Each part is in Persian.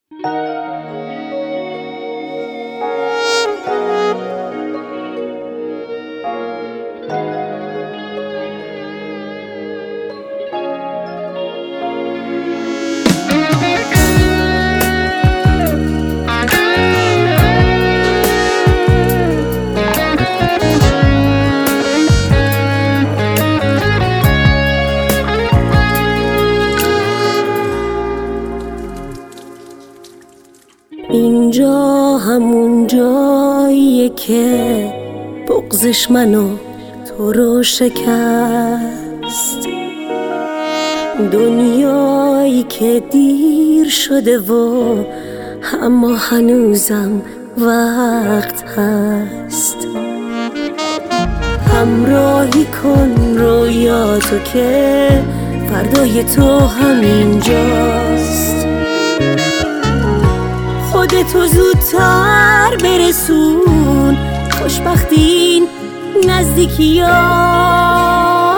اینجا همون جاییه که بغضش منو تو رو شکست، دنیایی که دیر شده و اما هنوزم وقت هست. همراهی کن رویاتو که فردای تو همینجاست، خودتو زودتر برسون خوشبختین نزدیکی ها.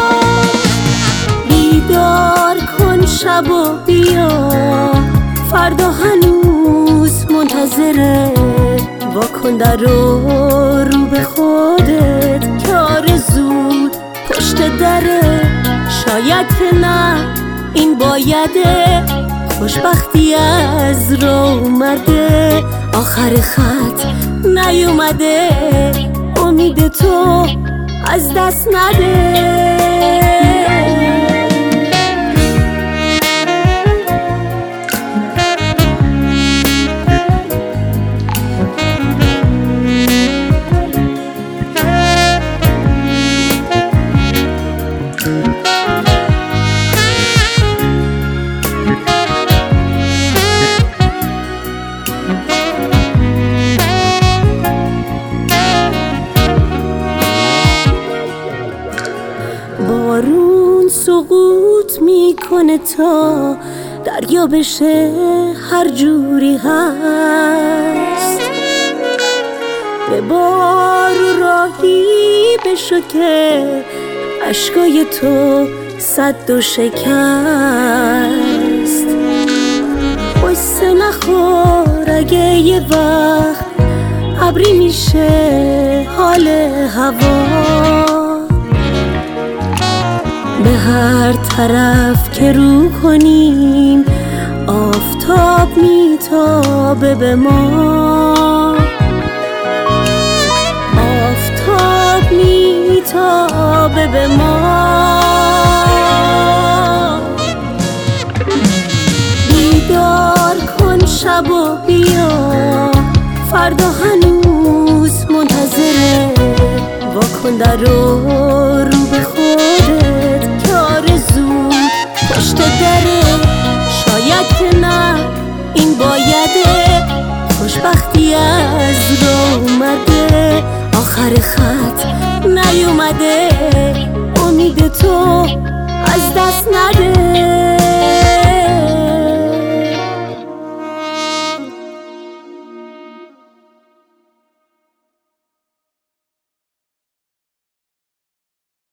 بیدار کن شب و بیا فردا هنوز منتظره، واکن در رو به خودت که آرزو پشت دره. شاید که نه این بایده، خوشبختی از راه اومده، آخر خط نیومده، امید تو از دست نده. بارون سقوط میکنه تا دریا بشه هر جوری هست، به بارو راهی بشو که اشکای تو سد و شکست. قصه نخور اگه یه وقت ابری میشه حال هوا، به هر طرف که رو کنیم آفتاب میتابه به ما، آفتاب میتابه به ما. بیدار کن شب و بیا فردا هنوز منتظره، واکن در رو به خودت که آرزو پشت دره. شاید که نه این بایده، خوشبختی از راه اومده، آخر خط نیومده، امید تو از دست نده.